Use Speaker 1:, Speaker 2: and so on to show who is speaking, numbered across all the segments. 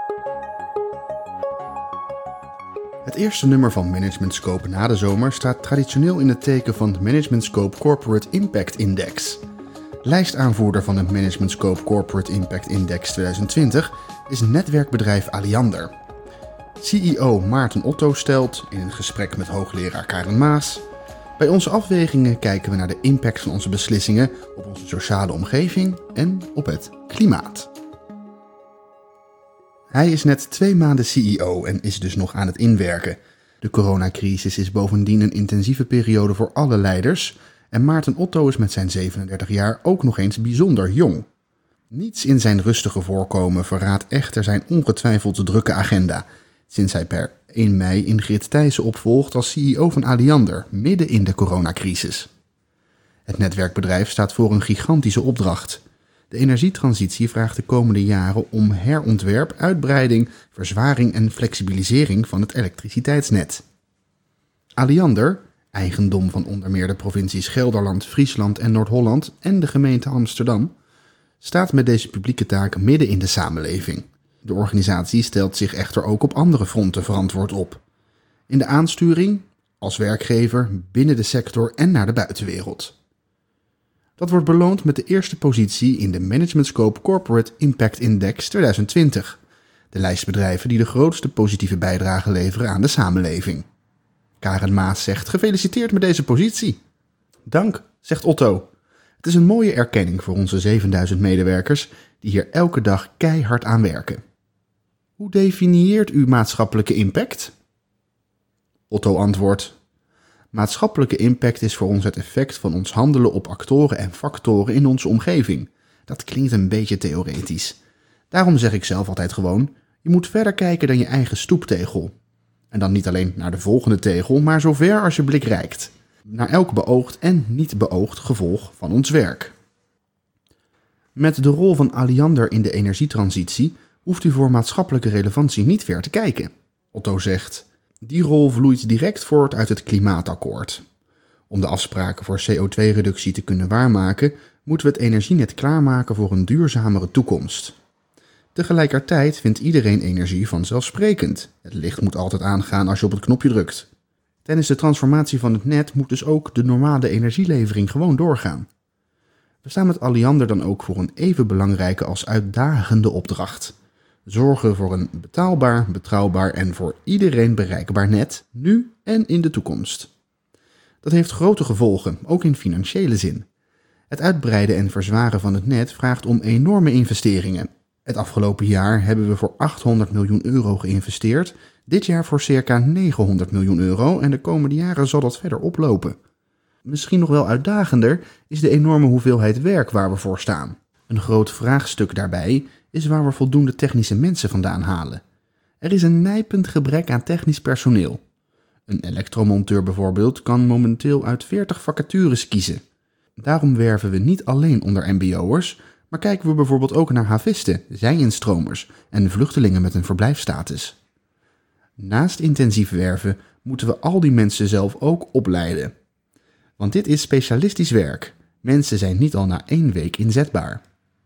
Speaker 1: Het eerste nummer van Management Scope na de zomer staat traditioneel in het teken van de Management Scope Corporate Impact Index. Lijstaanvoerder van de Management Scope Corporate Impact Index 2020 is netwerkbedrijf Aliander. CEO Maarten Otto stelt, in een gesprek met hoogleraar Karen Maas: bij onze afwegingen kijken we naar de impact van onze beslissingen op onze sociale omgeving en op het klimaat. Hij is net 2 maanden CEO en is dus nog aan het inwerken. De coronacrisis is bovendien een intensieve periode voor alle leiders en Maarten Otto is met zijn 37 jaar ook nog eens bijzonder jong. Niets in zijn rustige voorkomen verraadt echter zijn ongetwijfeld drukke agenda, sinds hij per 1 mei Ingrid Thijssen opvolgt als CEO van Aliander, midden in de coronacrisis. Het netwerkbedrijf staat voor een gigantische opdracht. De energietransitie vraagt de komende jaren om herontwerp, uitbreiding, verzwaring en flexibilisering van het elektriciteitsnet. Aliander, eigendom van onder meer de provincies Gelderland, Friesland en Noord-Holland en de gemeente Amsterdam, staat met deze publieke taak midden in de samenleving. De organisatie stelt zich echter ook op andere fronten verantwoord op. In de aansturing, als werkgever, binnen de sector en naar de buitenwereld. Dat wordt beloond met de eerste positie in de Management Scope Corporate Impact Index 2020. De lijst bedrijven die de grootste positieve bijdrage leveren aan de samenleving. Karen Maas zegt: gefeliciteerd met deze positie. Dank, zegt Otto. Het is een mooie erkenning voor onze 7000 medewerkers die hier elke dag keihard aan werken. Hoe definieert u maatschappelijke impact? Otto antwoordt: maatschappelijke impact is voor ons het effect van ons handelen op actoren en factoren in onze omgeving. Dat klinkt een beetje theoretisch. Daarom zeg ik zelf altijd gewoon: je moet verder kijken dan je eigen stoeptegel. En dan niet alleen naar de volgende tegel, maar zo ver als je blik reikt. Naar elk beoogd en niet beoogd gevolg van ons werk. Met de rol van Aliander in de energietransitie hoeft u voor maatschappelijke relevantie niet ver te kijken. Otto zegt: die rol vloeit direct voort uit het klimaatakkoord. Om de afspraken voor CO2-reductie te kunnen waarmaken, moeten we het energienet klaarmaken voor een duurzamere toekomst. Tegelijkertijd vindt iedereen energie vanzelfsprekend. Het licht moet altijd aangaan als je op het knopje drukt. Tijdens de transformatie van het net moet dus ook de normale energielevering gewoon doorgaan. We staan met Aliander dan ook voor een even belangrijke als uitdagende opdracht. Zorgen voor een betaalbaar, betrouwbaar en voor iedereen bereikbaar net, nu en in de toekomst. Dat heeft grote gevolgen, ook in financiële zin. Het uitbreiden en verzwaren van het net vraagt om enorme investeringen. Het afgelopen jaar hebben we voor 800 miljoen euro geïnvesteerd, dit jaar voor circa 900 miljoen euro en de komende jaren zal dat verder oplopen. Misschien nog wel uitdagender is de enorme hoeveelheid werk waar we voor staan. Een groot vraagstuk daarbij is waar we voldoende technische mensen vandaan halen. Er is een nijpend gebrek aan technisch personeel. Een elektromonteur bijvoorbeeld kan momenteel uit 40 vacatures kiezen. Daarom werven we niet alleen onder mbo'ers, maar kijken we bijvoorbeeld ook naar havisten, zij-instromers en vluchtelingen met een verblijfsstatus. Naast intensief werven moeten we al die mensen zelf ook opleiden. Want dit is specialistisch werk. Mensen zijn niet al na 1 week inzetbaar.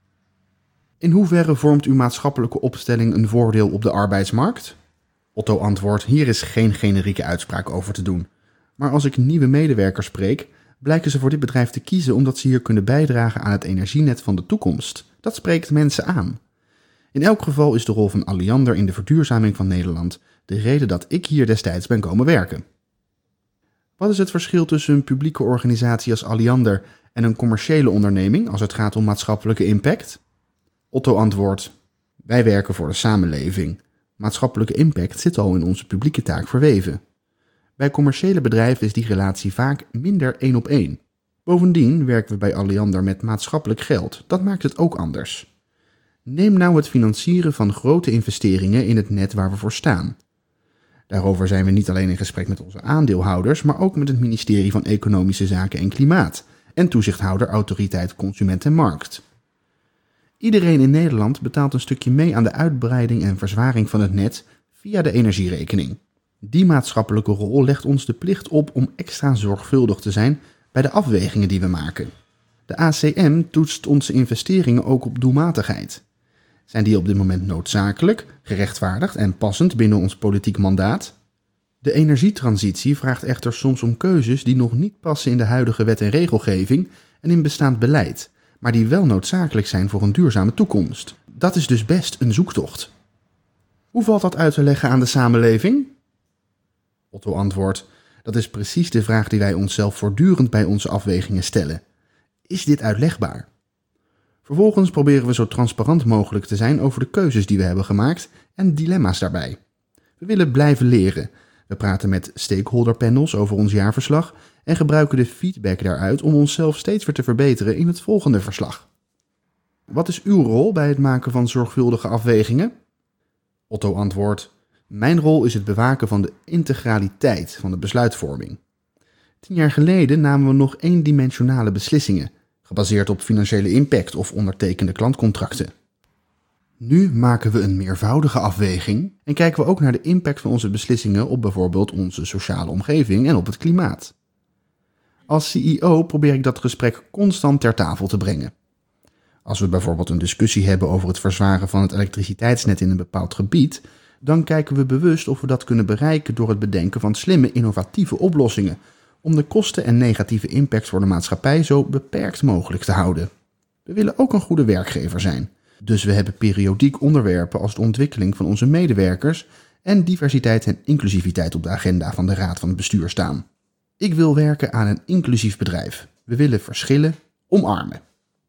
Speaker 1: In hoeverre vormt uw maatschappelijke opstelling een voordeel op de arbeidsmarkt? Otto antwoordt: hier is geen generieke uitspraak over te doen. Maar als ik nieuwe medewerkers spreek, blijken ze voor dit bedrijf te kiezen omdat ze hier kunnen bijdragen aan het energienet van de toekomst. Dat spreekt mensen aan. In elk geval is de rol van Aliander in de verduurzaming van Nederland de reden dat ik hier destijds ben komen werken. Wat is het verschil tussen een publieke organisatie als Aliander en een commerciële onderneming als het gaat om maatschappelijke impact? Otto antwoordt: wij werken voor de samenleving. Maatschappelijke impact zit al in onze publieke taak verweven. Bij commerciële bedrijven is die relatie vaak minder 1 op 1. Bovendien werken we bij Aliander met maatschappelijk geld. Dat maakt het ook anders. Neem nou het financieren van grote investeringen in het net waar we voor staan. Daarover zijn we niet alleen in gesprek met onze aandeelhouders, maar ook met het ministerie van Economische Zaken en Klimaat en toezichthouder Autoriteit Consument en Markt. Iedereen in Nederland betaalt een stukje mee aan de uitbreiding en verzwaring van het net via de energierekening. Die maatschappelijke rol legt ons de plicht op om extra zorgvuldig te zijn bij de afwegingen die we maken. De ACM toetst onze investeringen ook op doelmatigheid. Zijn die op dit moment noodzakelijk, gerechtvaardigd en passend binnen ons politiek mandaat? De energietransitie vraagt echter soms om keuzes die nog niet passen in de huidige wet en regelgeving en in bestaand beleid, maar die wel noodzakelijk zijn voor een duurzame toekomst. Dat is dus best een zoektocht. Hoe valt dat uit te leggen aan de samenleving? Otto antwoordt: dat is precies de vraag die wij onszelf voortdurend bij onze afwegingen stellen. Is dit uitlegbaar? Vervolgens proberen we zo transparant mogelijk te zijn over de keuzes die we hebben gemaakt en dilemma's daarbij. We willen blijven leren. We praten met stakeholderpanels over ons jaarverslag en gebruiken de feedback daaruit om onszelf steeds weer te verbeteren in het volgende verslag. Wat is uw rol bij het maken van zorgvuldige afwegingen? Otto antwoordt: mijn rol is het bewaken van de integraliteit van de besluitvorming. 10 jaar geleden namen we nog eendimensionale beslissingen, gebaseerd op financiële impact of ondertekende klantcontracten. Nu maken we een meervoudige afweging en kijken we ook naar de impact van onze beslissingen op bijvoorbeeld onze sociale omgeving en op het klimaat. Als CEO probeer ik dat gesprek constant ter tafel te brengen. Als we bijvoorbeeld een discussie hebben over het verzwaren van het elektriciteitsnet in een bepaald gebied, dan kijken we bewust of we dat kunnen bereiken door het bedenken van slimme, innovatieve oplossingen, om de kosten en negatieve impact voor de maatschappij zo beperkt mogelijk te houden. We willen ook een goede werkgever zijn, dus we hebben periodiek onderwerpen als de ontwikkeling van onze medewerkers en diversiteit en inclusiviteit op de agenda van de Raad van het Bestuur staan. Ik wil werken aan een inclusief bedrijf. We willen verschillen omarmen.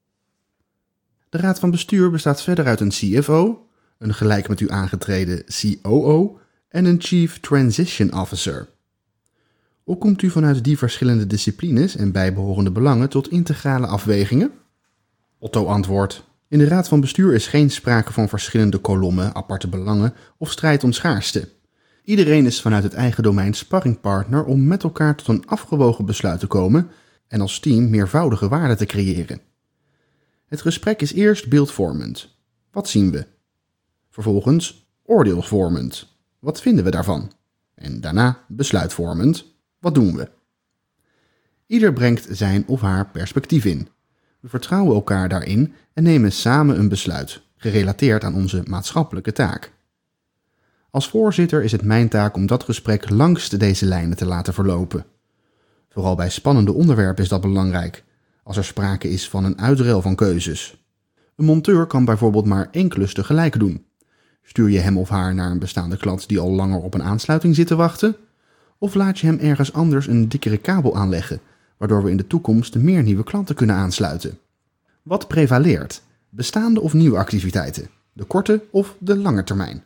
Speaker 1: De Raad van Bestuur bestaat verder uit een CFO, een gelijk met u aangetreden COO en een Chief Transition Officer. Hoe komt u vanuit die verschillende disciplines en bijbehorende belangen tot integrale afwegingen? Otto antwoordt: in de Raad van Bestuur is geen sprake van verschillende kolommen, aparte belangen of strijd om schaarste. Iedereen is vanuit het eigen domein sparringpartner om met elkaar tot een afgewogen besluit te komen en als team meervoudige waarde te creëren. Het gesprek is eerst beeldvormend. Wat zien we? Vervolgens oordeelsvormend. Wat vinden we daarvan? En daarna besluitvormend. Wat doen we? Ieder brengt zijn of haar perspectief in. We vertrouwen elkaar daarin en nemen samen een besluit, gerelateerd aan onze maatschappelijke taak. Als voorzitter is het mijn taak om dat gesprek langs deze lijnen te laten verlopen. Vooral bij spannende onderwerpen is dat belangrijk, als er sprake is van een uitruil van keuzes. Een monteur kan bijvoorbeeld maar 1 klus tegelijk doen. Stuur je hem of haar naar een bestaande klant die al langer op een aansluiting zit te wachten? Of laat je hem ergens anders een dikkere kabel aanleggen, waardoor we in de toekomst meer nieuwe klanten kunnen aansluiten? Wat prevaleert? Bestaande of nieuwe activiteiten? De korte of de lange termijn?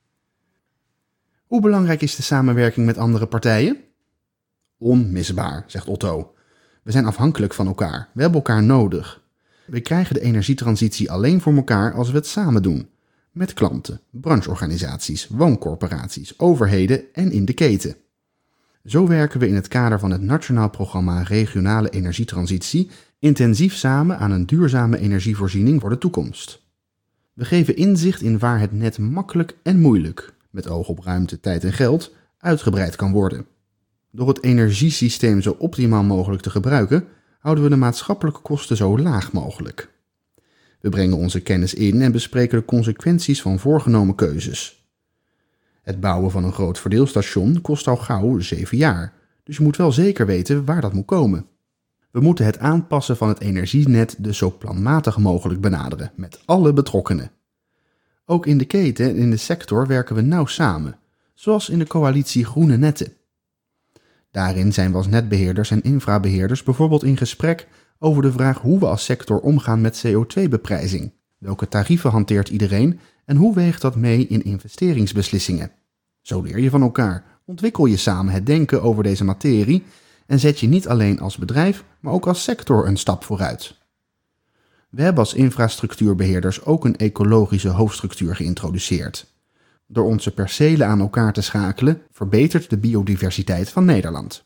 Speaker 1: Hoe belangrijk is de samenwerking met andere partijen? Onmisbaar, zegt Otto. We zijn afhankelijk van elkaar. We hebben elkaar nodig. We krijgen de energietransitie alleen voor elkaar als we het samen doen. Met klanten, brancheorganisaties, wooncorporaties, overheden en in de keten. Zo werken we in het kader van het Nationaal Programma Regionale Energietransitie intensief samen aan een duurzame energievoorziening voor de toekomst. We geven inzicht in waar het net makkelijk en moeilijk, met oog op ruimte, tijd en geld, uitgebreid kan worden. Door het energiesysteem zo optimaal mogelijk te gebruiken, houden we de maatschappelijke kosten zo laag mogelijk. We brengen onze kennis in en bespreken de consequenties van voorgenomen keuzes. Het bouwen van een groot verdeelstation kost al gauw 7 jaar, dus je moet wel zeker weten waar dat moet komen. We moeten het aanpassen van het energienet dus zo planmatig mogelijk benaderen, met alle betrokkenen. Ook in de keten en in de sector werken we nauw samen, zoals in de coalitie Groene Netten. Daarin zijn we als netbeheerders en infrabeheerders bijvoorbeeld in gesprek over de vraag hoe we als sector omgaan met CO2-beprijzing. Welke tarieven hanteert iedereen en hoe weegt dat mee in investeringsbeslissingen? Zo leer je van elkaar, ontwikkel je samen het denken over deze materie en zet je niet alleen als bedrijf, maar ook als sector een stap vooruit. We hebben als infrastructuurbeheerders ook een ecologische hoofdstructuur geïntroduceerd. Door onze percelen aan elkaar te schakelen, verbetert de biodiversiteit van Nederland.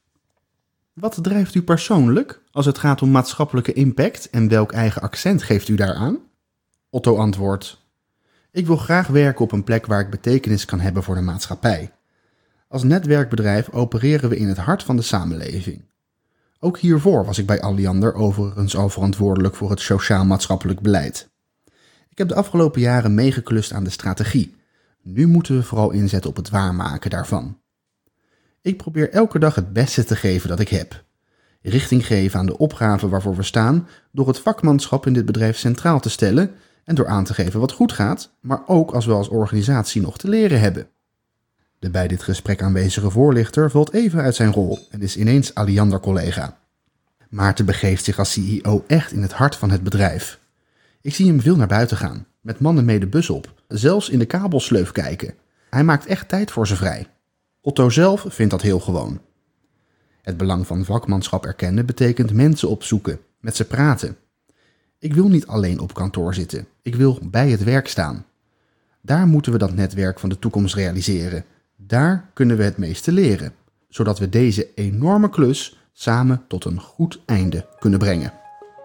Speaker 1: Wat drijft u persoonlijk als het gaat om maatschappelijke impact en welk eigen accent geeft u daaraan? Otto antwoordt: ik wil graag werken op een plek waar ik betekenis kan hebben voor de maatschappij. Als netwerkbedrijf opereren we in het hart van de samenleving. Ook hiervoor was ik bij Alliander overigens al verantwoordelijk voor het sociaal-maatschappelijk beleid. Ik heb de afgelopen jaren meegeklust aan de strategie. Nu moeten we vooral inzetten op het waarmaken daarvan. Ik probeer elke dag het beste te geven dat ik heb. Richting geven aan de opgave waarvoor we staan door het vakmanschap in dit bedrijf centraal te stellen en door aan te geven wat goed gaat, maar ook als we als organisatie nog te leren hebben. De bij dit gesprek aanwezige voorlichter valt even uit zijn rol en is ineens Aliander-collega. Maarten begeeft zich als CEO echt in het hart van het bedrijf. Ik zie hem veel naar buiten gaan, met mannen mee de bus op, zelfs in de kabelsleuf kijken. Hij maakt echt tijd voor ze vrij. Otto zelf vindt dat heel gewoon. Het belang van vakmanschap erkennen betekent mensen opzoeken, met ze praten. Ik wil niet alleen op kantoor zitten, ik wil bij het werk staan. Daar moeten we dat netwerk van de toekomst realiseren. Daar kunnen we het meeste leren, zodat we deze enorme klus samen tot een goed einde kunnen brengen.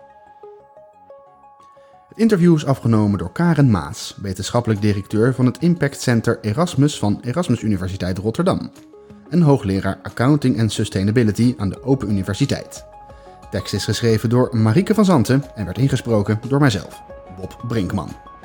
Speaker 1: Het interview is afgenomen door Karen Maas, wetenschappelijk directeur van het Impact Center Erasmus van Erasmus Universiteit Rotterdam en hoogleraar Accounting en Sustainability aan de Open Universiteit. Tekst is geschreven door Marieke van Zanten en werd ingesproken door mijzelf, Bob Brinkman.